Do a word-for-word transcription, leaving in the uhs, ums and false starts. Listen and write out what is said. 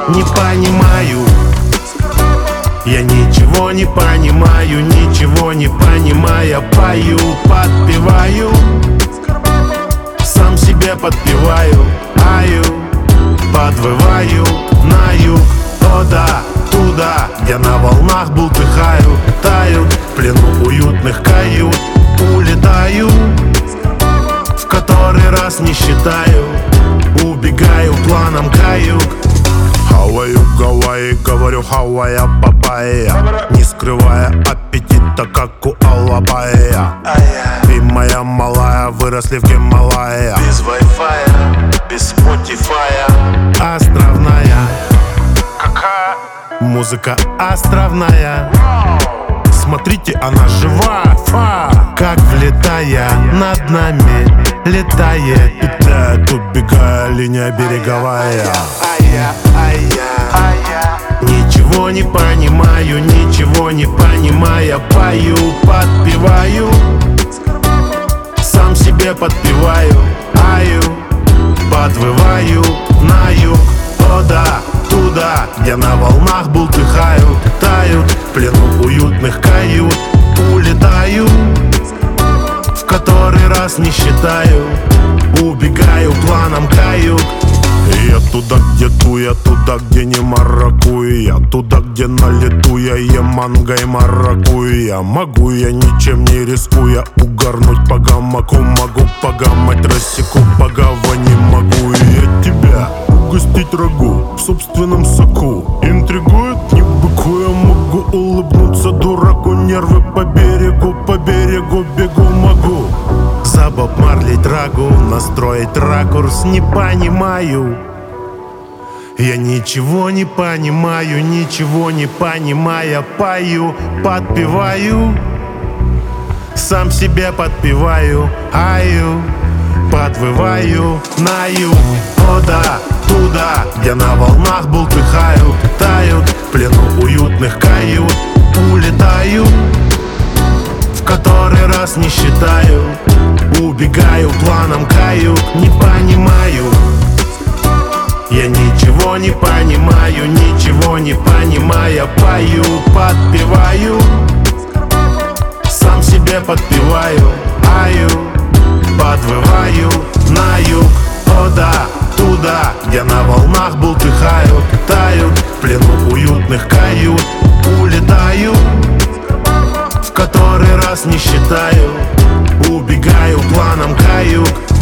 не понимаю. Я ничего не понимаю, ничего не понимая, пою, подпеваю, сам себе подпеваю, аю, подвываю на юг, о да, туда, где на волнах бултыхаю, таю в плену уютных кают, улетаю, в который раз не считаю, убегаю планом каюк. Хаваю Гавайи, говорю хавая папайя, не скрывая аппетита, как у Алабая. Ты моя малая, выросли в Гималая. Без вай-фая, без спотифая. Островная Какая? музыка островная. Смотрите, она жива, фа, как влетая над нами, летает, питает, убегая, линия береговая. Ая, ая, ая. Ничего не понимаю, ничего не понимая, пою, подпеваю, сам себе подпеваю, аю, подвываю на юг, о да, туда, где на волнах бултыхают, тают в плену уютных кают, улетаю, в который раз не считаю, убегаю планом каюк. Я туда, где туя, туда, где не маракуя, туда, где на лету я ем манго и маракуя. Могу я, ничем не рискуя, угорнуть по гамаку, могу погамать, рассеку по гавани, могу и я тебя угостить рагу в собственном соку. Интригует, не быкуя, могу улыбнуться дураку, нервы по берегу, по берегу бегу могу. За Боб Марли драгу настроить ракурс не понимаю. Я ничего не понимаю, ничего не понимая, пою, подпеваю, сам себе подпеваю, аю, подвываю на юг, о да, туда, где на волнах бултыхают, тают в плену уютных кают, улетаю, в который раз не считаю, убегаю планом каюк, не понимаю. Я ничего не понимаю, ничего не понимая, пою, подпеваю, сам себе подпеваю, аю, подвываю на юг, о да, туда, где на волнах бултыхают, тают в плену уютных кают, улетаю, в который раз не считаю, убегаю планом каюк.